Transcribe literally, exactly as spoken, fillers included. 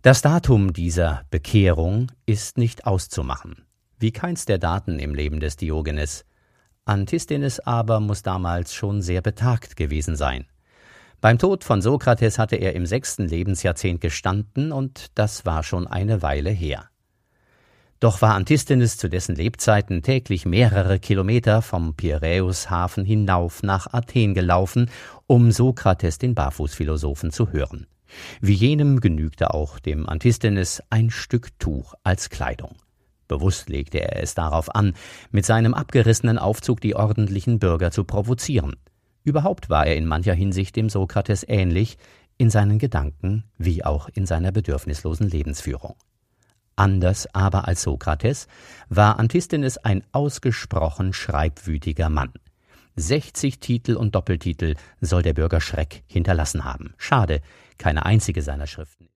Das Datum dieser Bekehrung ist nicht auszumachen, wie keins der Daten im Leben des Diogenes. Antisthenes aber muss damals schon sehr betagt gewesen sein. Beim Tod von Sokrates hatte er im sechsten Lebensjahrzehnt gestanden, und das war schon eine Weile her. Doch war Antisthenes zu dessen Lebzeiten täglich mehrere Kilometer vom Piräushafen hinauf nach Athen gelaufen, um Sokrates, den Barfußphilosophen, zu hören. Wie jenem genügte auch dem Antisthenes ein Stück Tuch als Kleidung. Bewusst legte er es darauf an, mit seinem abgerissenen Aufzug die ordentlichen Bürger zu provozieren. Überhaupt war er in mancher Hinsicht dem Sokrates ähnlich, in seinen Gedanken wie auch in seiner bedürfnislosen Lebensführung. Anders aber als Sokrates war Antisthenes ein ausgesprochen schreibwütiger Mann. Sechzig Titel und Doppeltitel soll der Bürger Schreck hinterlassen haben. Schade, keine einzige seiner Schriften